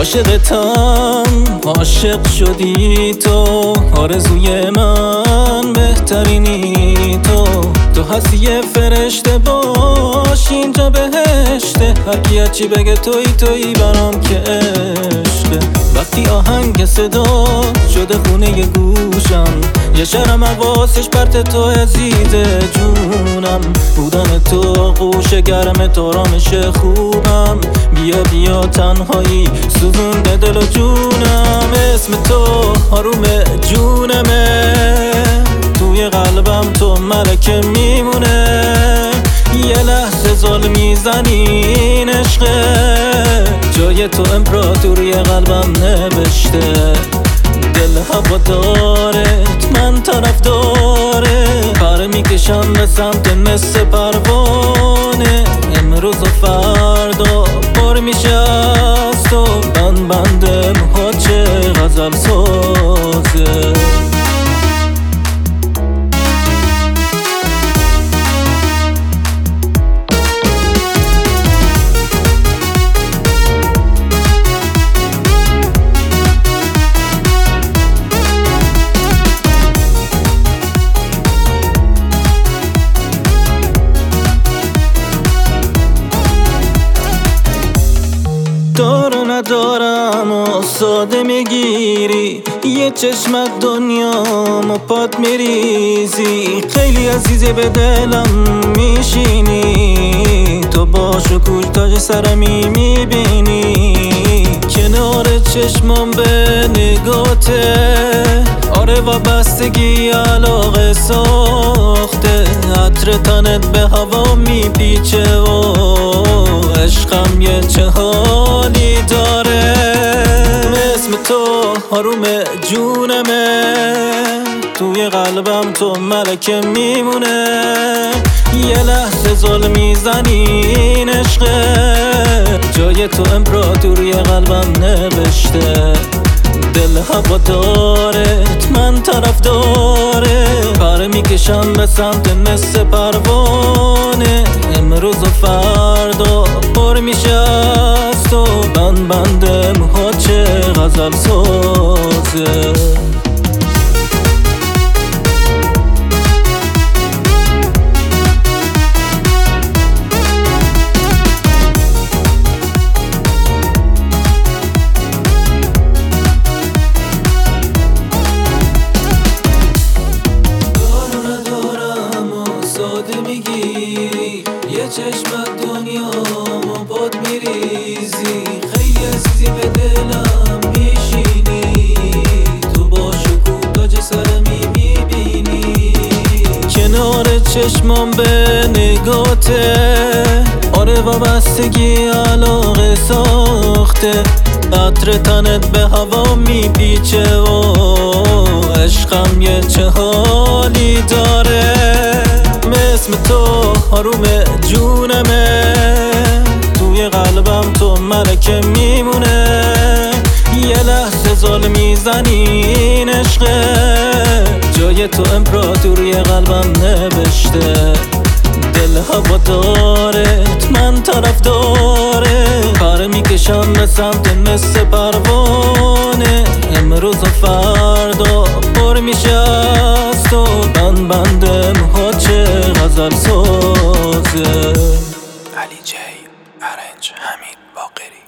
عاشقتم، عاشق شدی تو، آرزوی من بهترینی تو هستی یه فرشته باش اینجا بهشته، هرکی هرچی بگه تویی برام که عشقه. وقتی آهنگ صدا شده خونه ی گوشم، یه شرم حواسش پرت تو عزیز جونم، بودن تو قوش گرم تو رامش خوبم، بیا تنهایی سوزونده دل و جونم، اسم تو آروم جونمه، توی قلبم تو ملکه میمونه، یه لحظه زل میزنی این عشقه، جای تو امپراتوری قلبم نوشته، دل هوادارت من طرفداره، پر میکشم به سمت مثل پروانه، امروز و فردا پر میشه از تو، بنده موها چه غزل سازه. دار و ندارم و ساده میگیری، یه چشمت دنیامو پات میریزی، خیلی عزیزی به دلم میشینی، تو با شکوه تاج سرمی میبینی، کنار چشمام به نگاته، آره وابستگی علاقه ساخته، عطر تنت به هوا میپیچه و عشقم یه چه حالی داره، اسم تو آروم جونمه، توی قلبم تو ملکه میمونه، یه لحظه زل میزنی این عشقه، جای تو امپراتوری قلبم نوشته، دل هوادارت من طرفداره، پر میکشم به سمت مثل پروانه، امروز و فردا پر میشه از تو، بنده موها چه غزل سازه. میگیری یه چشمت دنیامو باد میریزی، خیلی عزیزی به دلم میشینی، تو با شکوه تاج سرمی میبینی، کنار چشمام به نگاته، آره وابستگی علاقه ساخته، عطر تنت به هوا میپیچه و عشقم یه چه حالی داره، اسم تو آروم جونمه، توی قلبم تو ملکه میمونه، یه لحظه زل میزنی این عشقه، جای تو امپراتوری قلبم نوشته، دل هوادارت من طرفداره، پر میکشم به سمت مثل پروانه، امروز و فردا پر میشه از تو، بنده موها چه غزل سازه. علی جی، ارنج، حمید باقری.